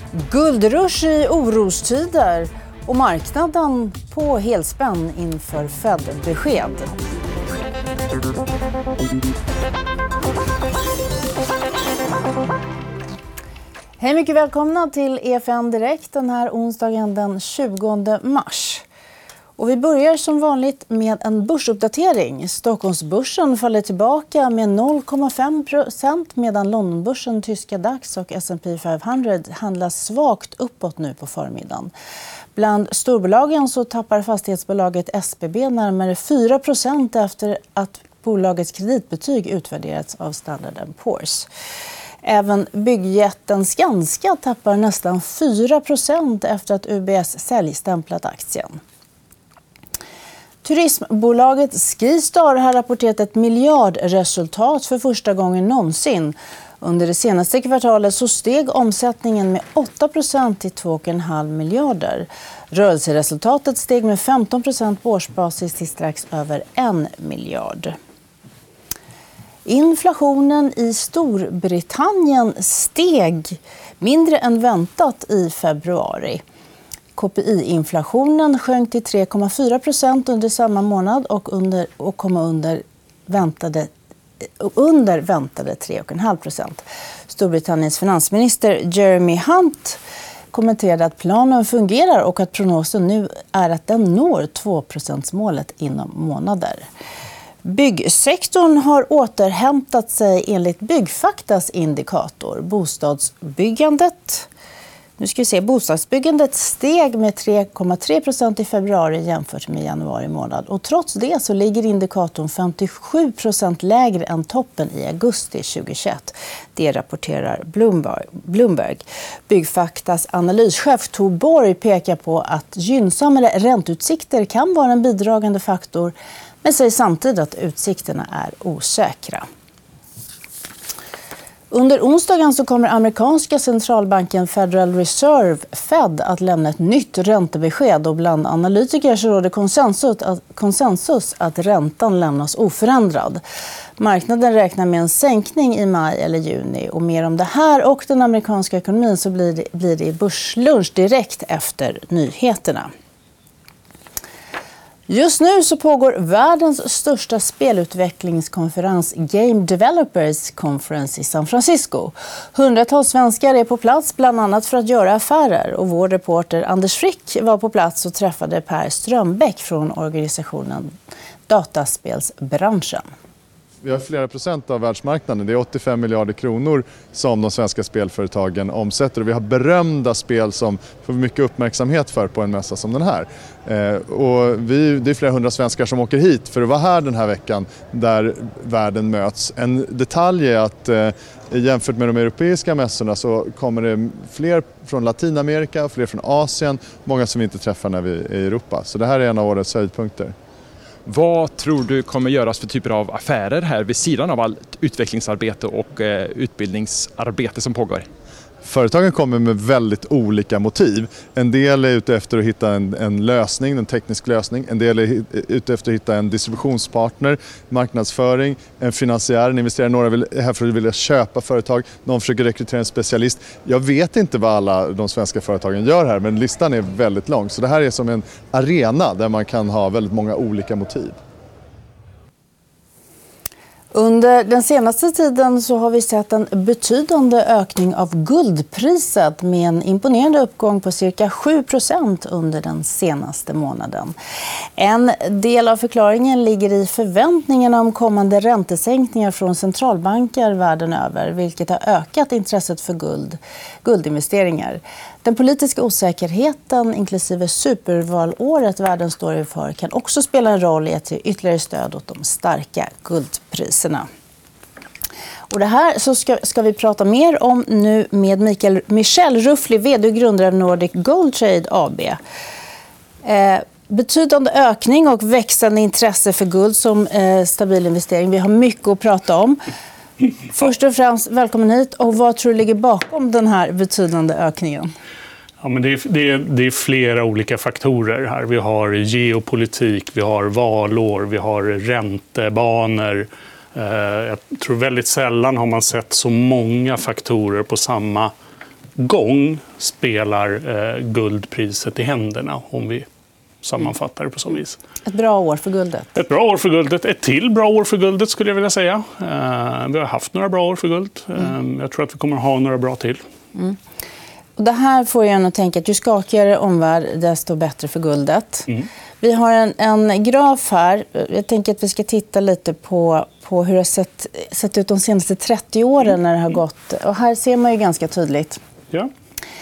Guldrush i orostider och marknaden på helspänn inför Fed-besked. Hej, mycket välkomna till EFN Direkt den här onsdagen den 20 mars. Och vi börjar som vanligt med en börsuppdatering. Stockholmsbörsen faller tillbaka med 0,5% medan Londonbörsen, tyska DAX och S&P 500 handlas svagt uppåt nu på förmiddagen. Bland storbolagen så tappar fastighetsbolaget SBB närmare 4% efter att bolagets kreditbetyg utvärderats av Standard & Poor's. Även byggjätten Skanska tappar nästan 4% efter att UBS säljstämplat aktien. Turismbolaget Skistar har rapporterat ett miljardresultat för första gången någonsin. Under det senaste kvartalet så steg omsättningen med 8% till 2,5 miljarder. Rörelseresultatet steg med 15% på årsbasis till strax över 1 miljard. Inflationen i Storbritannien steg mindre än väntat i februari. KPI-inflationen sjönk till 3,4% under samma månad och kom under väntade 3,5%. Storbritanniens finansminister Jeremy Hunt kommenterade att planen fungerar och att prognosen nu är att den når 2%-målet inom månader. Byggsektorn har återhämtat sig enligt Byggfaktas indikator. Bostadsbyggandet steg med 3,3% i februari jämfört med januari månad. Och trots det så ligger indikatorn 57% lägre än toppen i augusti 2021. Det rapporterar Bloomberg. Byggfaktas analyschef Tor Borg pekar på att gynnsammare ränteutsikter kan vara en bidragande faktor, men säger samtidigt att utsikterna är osäkra. Under onsdagen så kommer amerikanska centralbanken Federal Reserve, Fed, att lämna ett nytt räntebesked, och bland analytiker så råder konsensus att räntan lämnas oförändrad. Marknaden räknar med en sänkning i maj eller juni, och mer om det här och den amerikanska ekonomin så blir det i börslunch direkt efter nyheterna. Just nu så pågår världens största spelutvecklingskonferens Game Developers Conference i San Francisco. Hundratals svenskar är på plats bland annat för att göra affärer, och vår reporter Anders Frick var på plats och träffade Per Strömbäck från organisationen Dataspelsbranschen. Vi har flera procent av världsmarknaden. Det är 85 miljarder kronor som de svenska spelföretagen omsätter. Och vi har berömda spel som får mycket uppmärksamhet för på en mässa som den här. Och det är flera hundra svenskar som åker hit för att vara här den här veckan där världen möts. En detalj är att jämfört med de europeiska mässorna så kommer det fler från Latinamerika och fler från Asien. Många som vi inte träffar när vi är i Europa. Så det här är en av årets höjdpunkter. Vad tror du kommer göras för typer av affärer här vid sidan av allt utvecklingsarbete och utbildningsarbete som pågår? Företagen kommer med väldigt olika motiv. En del är ute efter att hitta en lösning, en teknisk lösning. En del är ute efter att hitta en distributionspartner, marknadsföring, en finansiär, en investerare. Några är här för att vilja köpa företag. Någon försöker rekrytera en specialist. Jag vet inte vad alla de svenska företagen gör här, men listan är väldigt lång. Så det här är som en arena där man kan ha väldigt många olika motiv. Under den senaste tiden så har vi sett en betydande ökning av guldpriset med en imponerande uppgång på cirka 7% under den senaste månaden. En del av förklaringen ligger i förväntningarna om kommande räntesänkningar från centralbanker världen över, vilket har ökat intresset för guldinvesteringar. Den politiska osäkerheten, inklusive supervalåret världen står inför, kan också spela en roll i att ge ytterligare stöd åt de starka guldpriserna. Och det här så ska vi prata mer om nu med Michel Ruffly, vd och grundare av Nordic Gold Trade AB. Betydande ökning och växande intresse för guld som stabil investering. Vi har mycket att prata om. Först och främst, välkommen hit. Och vad tror du ligger bakom den här betydande ökningen? Ja, men det är flera olika faktorer här. Vi har geopolitik, vi har valår, vi har räntebanor. Jag tror väldigt sällan har man sett så många faktorer på samma gång spelar guldpriset i händerna, om vi sammanfattar det på så vis. Ett bra år för guldet. Ett bra år för guldet. Ett till bra år för guldet skulle jag vilja säga. Vi har haft några bra år för guld. Jag tror att vi kommer att ha några bra till. Och det här får jag att tänka att ju skakigare omvärld, desto bättre för guldet. Vi har en graf här. Jag tänker att vi ska titta lite på hur det har sett ut de senaste 30 åren när det har gått. Och här ser man ju ganska tydligt. Ja.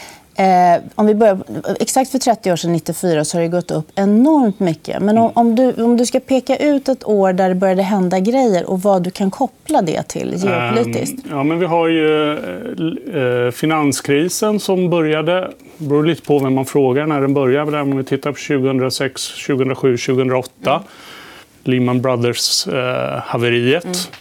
Om vi börjar, exakt för 30 år sedan, 94, så har det gått upp enormt mycket. Men om du ska peka ut ett år där det började hända grejer och vad du kan koppla det till geopolitiskt. Ja, men vi har ju finanskrisen som började, beror lite på vem man frågar när den började. Om vi tittar på 2006, 2007, 2008. Lehman Brothers-haveriet.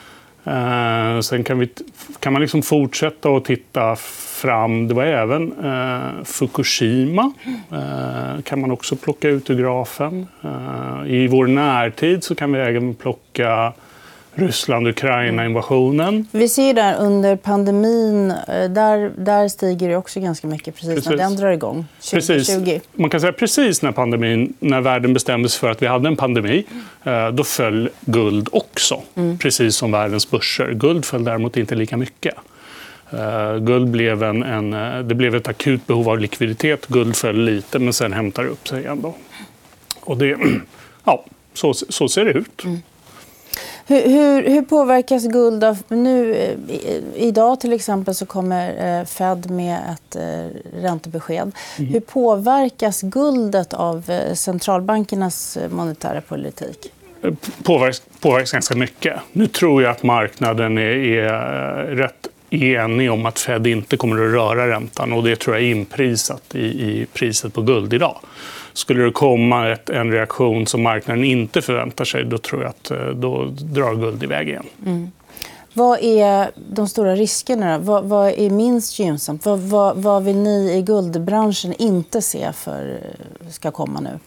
Sen kan man liksom fortsätta och titta fram. Det var även Fukushima. Kan man också plocka ut ur grafen. I vår närtid så kan vi även plocka Ryssland-Ukraina-invasionen. Vi ser där under pandemin, där stiger det också ganska mycket precis när den drar igång, 2020. Precis. Man kan säga precis när världen bestämde sig för att vi hade en pandemi, då föll guld också, precis som världens börser. Guld föll däremot inte lika mycket. Guld blev det blev ett akut behov av likviditet. Guld föll lite, men sen hämtar det upp sig igen då. Och det, ja, så ser det ut. Hur påverkas guld av nu? Idag till exempel så kommer Fed med ett räntebesked. Hur påverkas guldet av centralbankernas monetära politik? Påverkas ganska mycket. Nu tror jag att marknaden är rätt enig om att Fed inte kommer att röra räntan, och det tror jag är inprisat i priset på guld idag. Skulle det komma en reaktion som marknaden inte förväntar sig, då tror jag att då drar guld iväg igen. Vad är de stora riskerna? Vad är minst gynnsamt? Vad vill ni i guldbranschen inte se ska komma nu?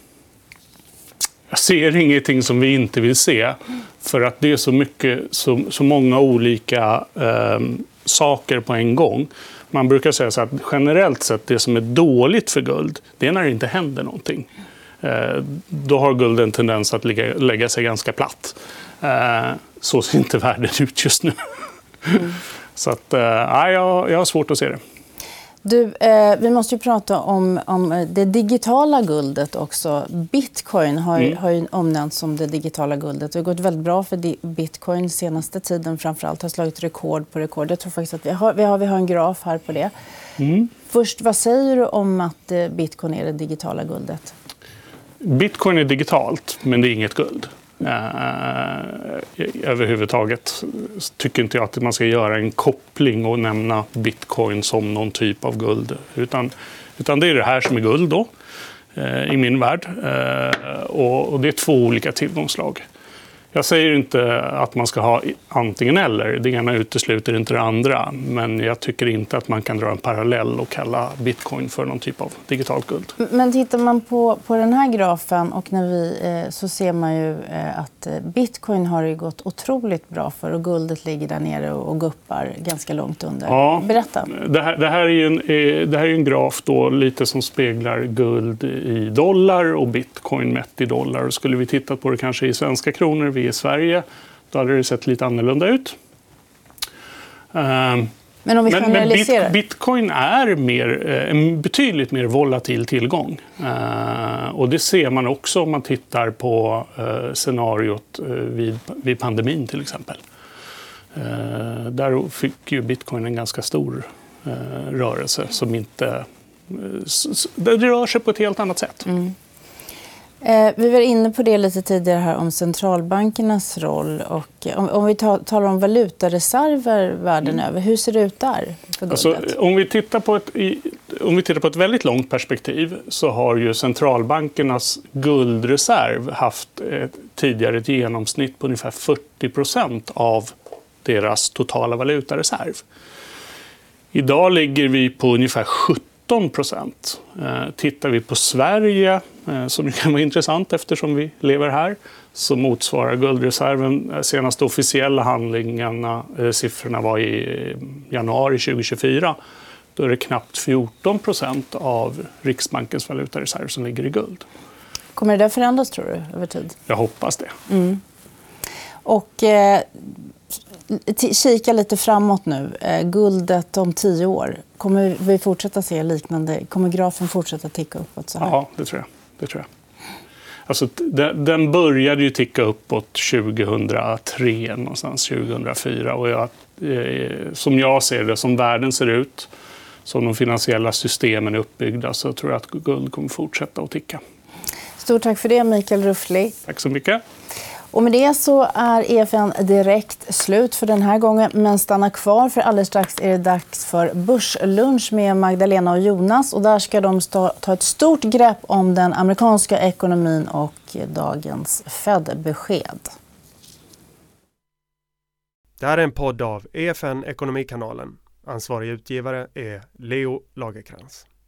Jag ser ingenting som vi inte vill se, för att det är så många olika saker på en gång. Man brukar säga så att generellt sett det som är dåligt för guld, det är när det inte händer någonting. Då har guld en tendens att lägga sig ganska platt. Så ser inte världen ut just nu. Så att, jag har svårt att se det. Du, vi måste ju prata om det digitala guldet också. Bitcoin har ju omnämnts som det digitala guldet. Det har gått väldigt bra för Bitcoin senaste tiden, framförallt har slagit rekord på rekord. Jag tror faktiskt att vi har en graf här på det. Först, vad säger du om att Bitcoin är det digitala guldet? Bitcoin är digitalt, men det är inget guld. Överhuvudtaget tycker inte jag att man ska göra en koppling och nämna Bitcoin som någon typ av guld, utan det är det här som är guld då, i min värld, och det är två olika tillgångslag. Jag säger inte att man ska ha antingen eller, det ena utesluter inte det andra, men jag tycker inte att man kan dra en parallell och kalla Bitcoin för någon typ av digitalt guld. Men tittar man på den här grafen och så ser man ju att Bitcoin har ju gått otroligt bra för, och guldet ligger där nere och guppar ganska långt under. Ja, berätta. Det här är ju en graf då lite som speglar guld i dollar och Bitcoin mätt i dollar. Och skulle vi titta på det kanske i svenska kronor, vi i Sverige, då hade det sett lite annorlunda ut. Men om vi generaliserar? Bitcoin är en betydligt mer volatil tillgång. Och det ser man också om man tittar på scenariot vid pandemin till exempel. Där fick ju Bitcoin en ganska stor rörelse som inte... Det rör sig på ett helt annat sätt. Vi var inne på det lite tidigare här om centralbankernas roll. Och om vi talar om valutareserver världen över, hur ser det ut där för guldet? Alltså, om vi tittar på ett väldigt långt perspektiv, så har ju centralbankernas guldreserv haft tidigare ett genomsnitt på ungefär 40% av deras totala valutareserv. Idag ligger vi på ungefär 17%. Tittar vi på Sverige, som kan vara intressant eftersom vi lever här, så motsvarar guldreserven, senaste officiella handlingarna, siffrorna var i januari 2024, då är det knappt 14% av Riksbankens valutareserv som ligger i guld. Kommer det där förändras, tror du, över tid? Jag hoppas det. Och kika lite framåt nu. Guldet om 10 år. Kommer vi fortsätta se liknande? Kommer grafen fortsätta ticka uppåt så här? Ja, det tror jag. Alltså, den började ju ticka uppåt 2003, någonstans 2004. Och som jag ser det, som världen ser ut, som de finansiella systemen är uppbyggda, så tror jag att guld kommer fortsätta att ticka. Stort tack för det, Mikael Ruffli. Tack så mycket. Och med det så är EFN Direkt slut för den här gången. Men stanna kvar, för alldeles strax är det dags för Börslunch med Magdalena och Jonas. Och där ska de ta ett stort grepp om den amerikanska ekonomin och dagens Fed-besked. Det här är en podd av EFN Ekonomikanalen. Ansvarig utgivare är Leo Lagerkrans.